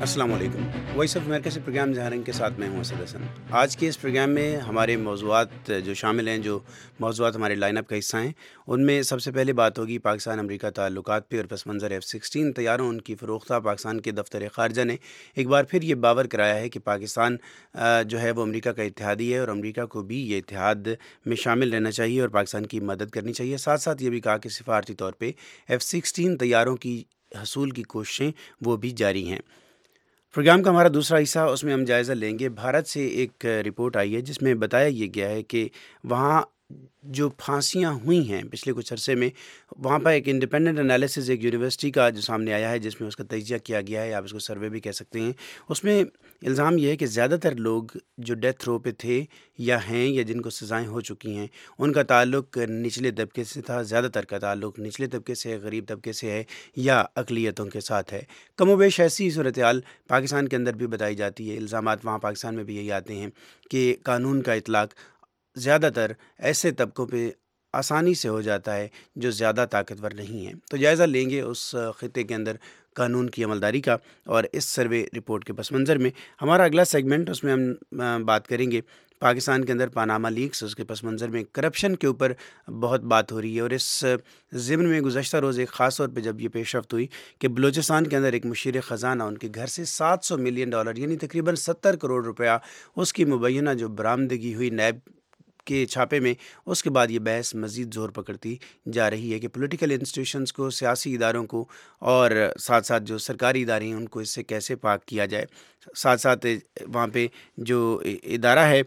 السلام علیکم۔ Voice of America سے پروگرام زہرنگ کے ساتھ میں ہوں اسد حسن۔ آج کے اس پروگرام میں ہمارے موضوعات جو شامل ہیں، جو موضوعات ہمارے لائن اپ کا حصہ ہیں، ان میں سب سے پہلے بات ہوگی پاکستان امریکہ تعلقات پہ اور پس منظر F-16 طیاروں ان کی فروختہ۔ پاکستان کے دفتر خارجہ نے ایک بار پھر یہ باور کرایا ہے کہ پاکستان جو ہے وہ امریکہ کا اتحادی ہے اور امریکہ کو بھی یہ اتحاد میں شامل رہنا چاہیے اور پاکستان کی مدد کرنی چاہیے۔ ساتھ ساتھ یہ بھی کہا کہ سفارتی طور پہ F-16 طیاروں کی حصول کی کوششیں وہ بھی جاری ہیں۔ پروگرام کا ہمارا دوسرا حصہ، اس میں ہم جائزہ لیں گے بھارت سے ایک رپورٹ آئی ہے جس میں بتایا یہ گیا ہے کہ وہاں جو پھانسیاں ہوئی ہیں پچھلے کچھ عرصے میں، وہاں پر ایک انڈیپینڈنٹ انالیسز ایک یونیورسٹی کا جو سامنے آیا ہے، جس میں اس کا تجزیہ کیا گیا ہے، آپ اس کو سروے بھی کہہ سکتے ہیں۔ اس میں الزام یہ ہے کہ زیادہ تر لوگ جو ڈیتھ رو پہ تھے یا ہیں یا جن کو سزائیں ہو چکی ہیں، ان کا تعلق نچلے طبقے سے تھا۔ زیادہ تر کا تعلق نچلے طبقے سے ہے، غریب طبقے سے ہے یا اقلیتوں کے ساتھ ہے۔ کم و بیش ایسی صورتحال پاکستان کے اندر بھی بتائی جاتی ہے۔ الزامات وہاں پاکستان میں بھی یہی آتے ہیں کہ قانون کا اطلاق زیادہ تر ایسے طبقوں پہ آسانی سے ہو جاتا ہے جو زیادہ طاقتور نہیں ہیں۔ تو جائزہ لیں گے اس خطے کے اندر قانون کی عملداری کا، اور اس سروے رپورٹ کے پس منظر میں ہمارا اگلا سیگمنٹ، اس میں ہم بات کریں گے پاکستان کے اندر پاناما لیکس، اس کے پس منظر میں کرپشن کے اوپر بہت بات ہو رہی ہے۔ اور اس ضمن میں گزشتہ روز ایک خاص طور پہ جب یہ پیش رفت ہوئی کہ بلوچستان کے اندر ایک مشیر خزانہ ان کے گھر سے $700 ملین یعنی تقریباً 70 کروڑ روپیہ اس کی مبینہ جو برآمدگی ہوئی نیب کے چھاپے میں، اس کے بعد یہ بحث مزید زور پکڑتی جا رہی ہے کہ پولیٹیکل انسٹیٹیوشنز کو، سیاسی اداروں کو اور ساتھ ساتھ جو سرکاری ادارے ہیں ان کو اس سے کیسے پاک کیا جائے۔ ساتھ ساتھ وہاں پہ جو ادارہ ہے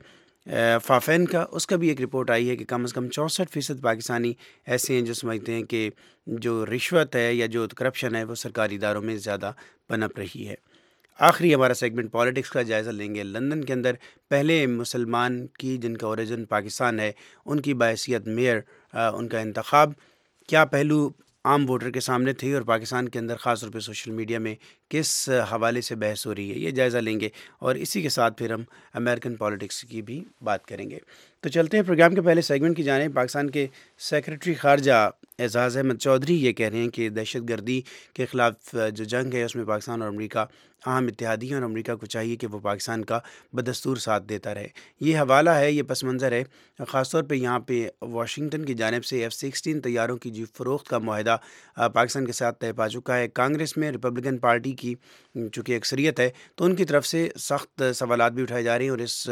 فافین کا، اس کا بھی ایک رپورٹ آئی ہے کہ کم از کم 64% پاکستانی ایسے ہیں جو سمجھتے ہیں کہ جو رشوت ہے یا جو کرپشن ہے وہ سرکاری اداروں میں زیادہ پنپ رہی ہے۔ آخری ہمارا سیگمنٹ پالیٹکس کا جائزہ لیں گے۔ لندن کے اندر پہلے مسلمان کی جن کا اوریجن پاکستان ہے، ان کی بحیثیت میئر ان کا انتخاب، کیا پہلو عام ووٹر کے سامنے تھے اور پاکستان کے اندر خاص طور پہ سوشل میڈیا میں کس حوالے سے بحث ہو رہی ہے، یہ جائزہ لیں گے۔ اور اسی کے ساتھ پھر ہم امریکن پالیٹکس کی بھی بات کریں گے۔ تو چلتے ہیں پروگرام کے پہلے سیگمنٹ کی جانب۔ پاکستان کے سیکرٹری خارجہ اعزاز احمد چودھری یہ کہہ رہے ہیں کہ دہشت گردی کے خلاف جو جنگ ہے اس میں پاکستان اور امریکہ اہم اتحادی ہیں، اور امریکہ کو چاہیے کہ وہ پاکستان کا بدستور ساتھ دیتا رہے۔ یہ حوالہ ہے، یہ پس منظر ہے خاص طور پہ یہاں پہ واشنگٹن کی جانب سے F-16 طیاروں کی جو فروخت کا معاہدہ پاکستان کے ساتھ طے پا چکا ہے۔ کانگریس میں ریپبلکن پارٹی کی چونکہ اکثریت ہے تو ان کی طرف سے سخت سوالات بھی اٹھائے جا رہے ہیں اور اس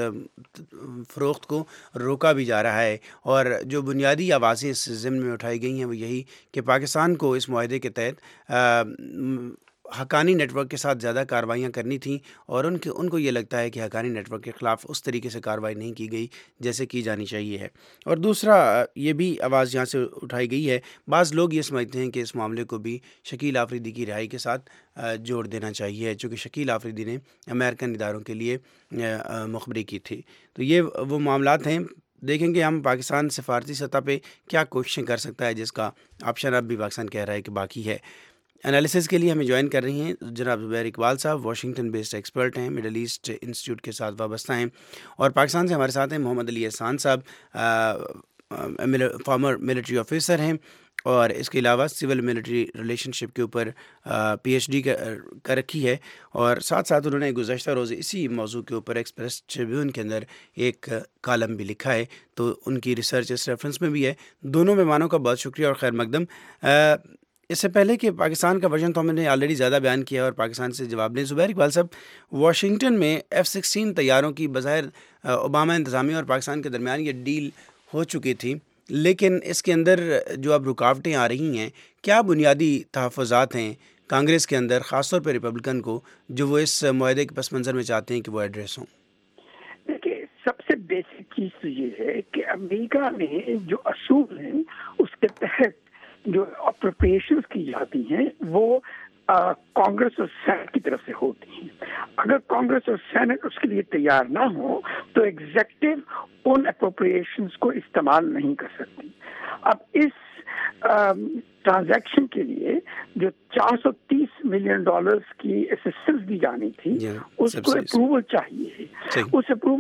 فروخت کو روکا بھی جا رہا ہے۔ اور جو بنیادی آوازیں اس ضمن میں اٹھائی گئی ہیں وہ یہی کہ پاکستان کو اس معاہدے کے تحت حقانی نیٹ ورک کے ساتھ زیادہ کارروائیاں کرنی تھیں، اور ان کو یہ لگتا ہے کہ حقانی نیٹ ورک کے خلاف اس طریقے سے کارروائی نہیں کی گئی جیسے کی جانی چاہیے ہے۔ اور دوسرا یہ بھی آواز یہاں سے اٹھائی گئی ہے، بعض لوگ یہ سمجھتے ہیں کہ اس معاملے کو بھی شکیل آفریدی کی رہائی کے ساتھ جوڑ دینا چاہیے، چونکہ شکیل آفریدی نے امریکن اداروں کے لیے مخبری کی تھی۔ تو یہ وہ معاملات ہیں۔ دیکھیں گے ہم پاکستان سفارتی سطح پہ کیا کوششیں کر سکتا ہے، جس کا آپشن اب بھی پاکستان کہہ رہا ہے کہ باقی ہے۔ انالیسز کے لیے ہمیں جوائن کر رہی ہیں جناب Zubair Iqbal Sahab, Washington based expert ہیں، مڈل ایسٹ انسٹیٹیوٹ کے ساتھ وابستہ ہیں، اور پاکستان سے ہمارے ساتھ ہیں محمد علی احسان صاحب، فارمر ملٹری آفیسر ہیں، اور اس کے علاوہ سول ملٹری ریلیشن شپ کے اوپر PhD کر رکھی ہے، اور ساتھ ساتھ انہوں نے گزشتہ روز اسی موضوع کے اوپر ایکسپریس ٹریبیون کے اندر ایک کالم بھی لکھا ہے، تو ان کی ریسرچ اس ریفرنس میں بھی ہے۔ دونوں مہمانوں کا بہت شکریہ اور خیر مقدم۔ اس سے پہلے کہ پاکستان کا ورژن تو ہم نے آلریڈی زیادہ بیان کیا اور پاکستان سے جواب لیں، زبیر اقبال صاحب، واشنگٹن میں F-16 طیاروں کی بظاہر اوباما انتظامیہ اور پاکستان کے درمیان یہ ڈیل ہو چکی تھی، لیکن اس کے اندر جو اب رکاوٹیں آ رہی ہیں، کیا بنیادی تحفظات ہیں کانگریس کے اندر، خاص طور پہ ریپبلکن کو، جو وہ اس معاہدے کے پس منظر میں چاہتے ہیں کہ وہ ایڈریس ہوں؟ دیکھیے، سب سے بیسک چیز تو یہ ہے کہ امریکہ میں جو اصول ہیں اس کے تحت جو اپروپریشنز کی جاتی ہیں وہ کانگریس اور سینٹ کی طرف سے ہوتی ہیں۔ اگر کانگریس اور سینٹ اس کے لیے تیار نہ ہو تو ایگزیکٹو ان اپروپریشنز کو استعمال نہیں کر سکتی۔ اب اس ٹرانزیکشن کے لیے جو $430 ملین کی اسسٹنس دی جانی تھی، اس کو اپروول چاہیے۔ اس اپروول